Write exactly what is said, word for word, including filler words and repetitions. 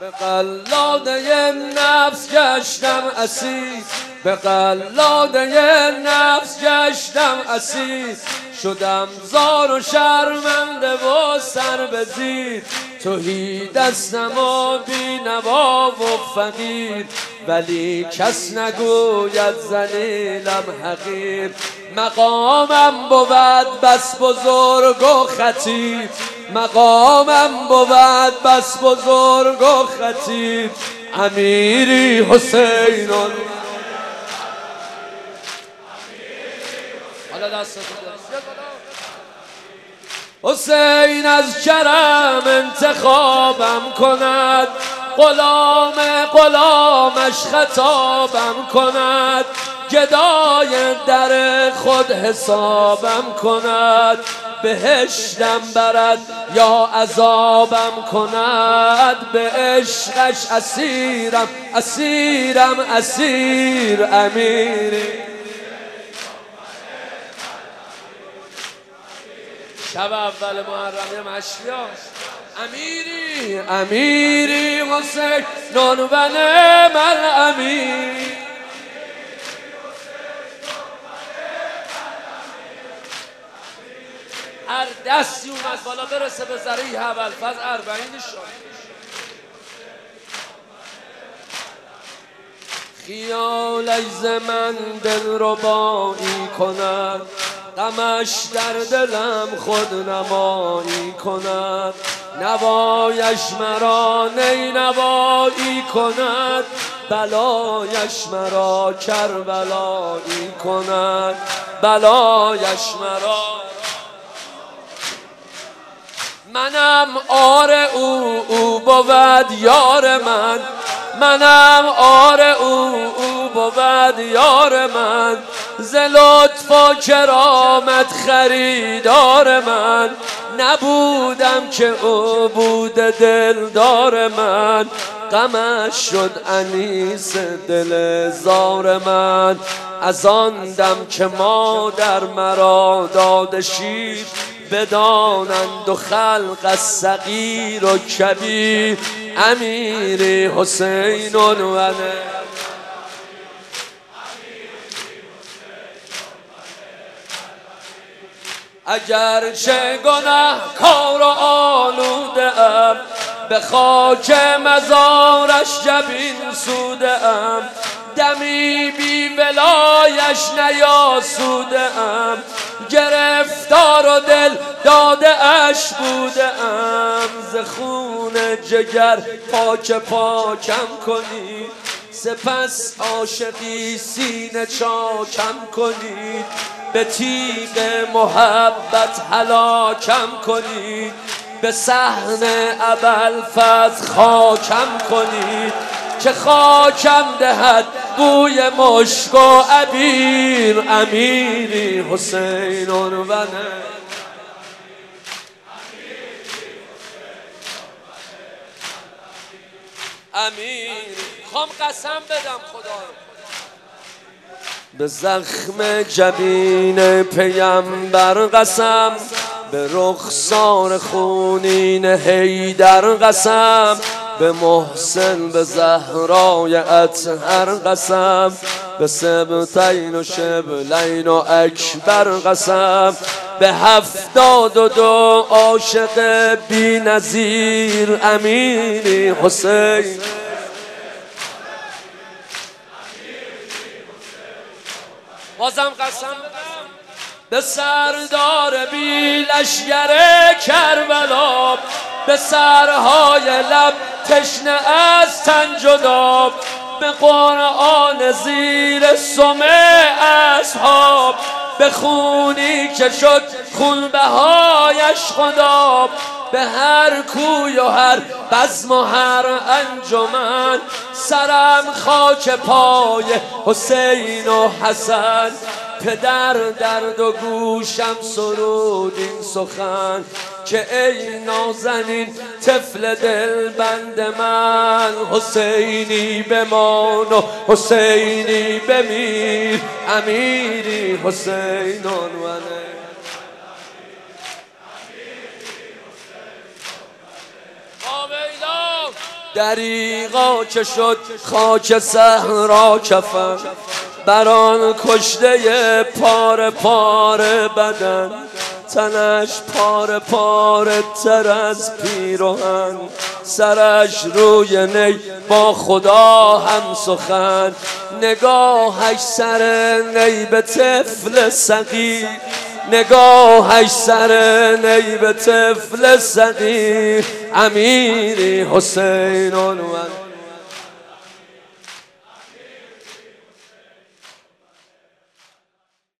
به قلاده نفس گشتم اسیر، به قلاده نفس گشتم اسیر، شدم زار و شرمنده و سر به زیر. تهی دستم و بی نوا و فقیر، ولی کس نگوید ذلیلم حقیر. مقامم بود بس بزرگ و خطیر، مقامم بود بس بزرگ و خطیر. امیری حسین حسین از کرم انتخابم کند، غلام غلامش خطابم کند. گدای در خود حسابم کند، بهشتم برد یا عذابم کند. به عشقش اسیرم اسیرم اسیر. امیری شب اول محرم مشیاش امیری امیری حسین نون و نعم الامیر. هر دستی اومد بالا برسه به ذریح ابوالفضل اربعین شد. خیالش ز من دلربایی کند، غمش در دلم خود نمایی کند. نوایش مرا نی نوایی کند، بلایش مرا کربلایی کند. بلایش مرا منم آر او او بود یار من، منم آر او او بود یار من. ز لطف و کرامت خریدار من، نبودم که او بود دلدار من. غمش شد انیس دل زار من، از آن دم که مادر مرا داده شیر. بدانند و خلق از صغیر و کبیر. امیری حسین و نه اگرچه گنهکار و آلوده ام، به خاک مزارش جبین سوده ام. دمی بی ولایش نیاسوده ام، گرفتار و دل داده اش بوده ام. ز خون جگر پاک پاکم کنید، سپس عاشقی سینه چاکم کنید. به تیغ محبت هلاکم کنید، به صحن ابوالفضل خاکم کنید. که خاکم دهد بوی مشک و عبیر. امیری حسین و نه امیری. خوام قسم بدم خدا به زخم جبین پیمبر قسم، به رخسار خونین حیدر قسم. به محسن به زهرای اطهر قسم، به سبتین و شبلین و اکبر قسم. به هفتاد و دو عاشق بی نظیر. امیری حسین بازم قسم بدم به سردار بی لشگر کربلا، به سرهای لب تشنه از تن جدا. به قرآن زیر سم اصحاب، به خونی که شد خونبهایش خدا. به هر کوی و هر بزم و هر انجمن، سرم خاک پای حسین و حسن. پدر درد و گوشم سرود این سخن، که ای نازنین طفل دل بند من. حسینی بمان و حسینی بمیر. امیری حسین و نه آبیلا دریغا که شد خاک صحرا کفن، بران کشته پاره پاره بدن، تنش پاره پاره تر از پیراهن، سرش روی نی با خدا هم سخن، نگاهش سر نی به طفل صغیر، نگاهش سر نی به طفل صغیر، امیری حسین عنوان